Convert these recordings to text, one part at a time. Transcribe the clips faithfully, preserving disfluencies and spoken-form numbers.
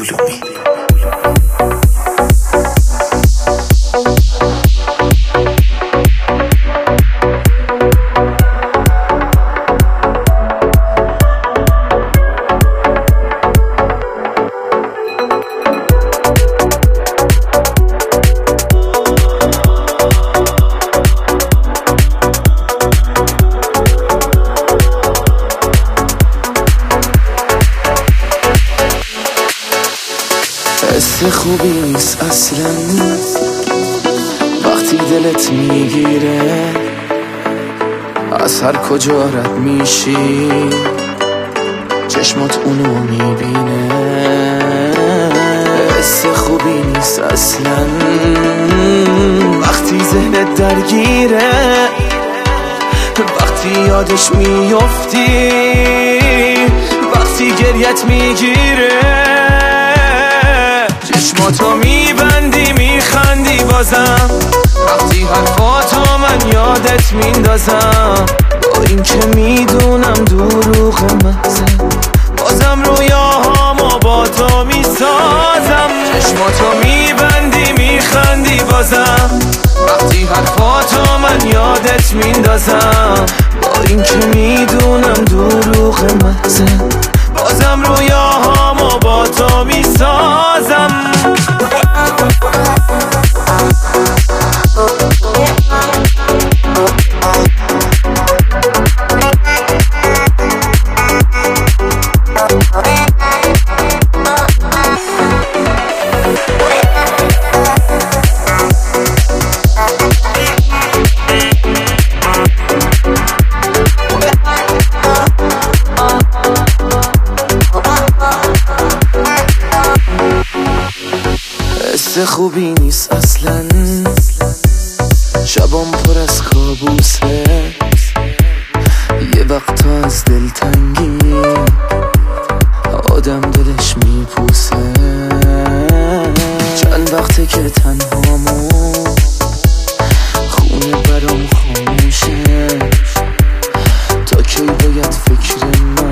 علومی. حس خوبی نیست اصلا وقتی دلت میگیره، از هر کجا رد میشی چشمات اونو میبینه. حس خوبی نیست اصلا وقتی ذهنت درگیره، وقتی یادش میفتی، وقتی گریت میگیره. چشماتو میبندی میخندی بازم، وقتی حرفاتو من یادت میندازم. با این که میدونم دروغ محضه، بازم رویاهامو با تو میسازم. چشماتو میبندی میخندی بازم، وقتی حرفاتو من یادت میندازم. با این که میدونم دروغ محضه، بازم رویاهامو با تو میسازم. حس خوبی نیست اصلا شبام پر از کابوسه، یه وقتا از دلتنگی آدم دلش میپوسه. چند وقته که تنهامو خونه برام خاموشه، تا کی باید فکر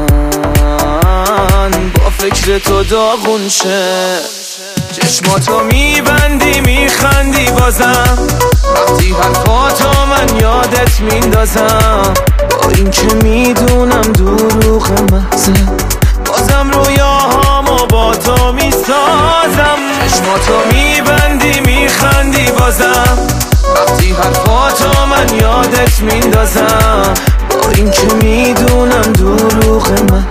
من با فکر تو داغون شه. چشماتو میبندی میخندی بازم، وقتی حرفاتو من یادت میندازم. با این که میدونم دروغ محضه، بازم رویاهامو با تو میسازم. چشماتو میبندی میخندی بازم، وقتی حرفاتو من یادت میندازم. با این که میدونم دروغ محضه،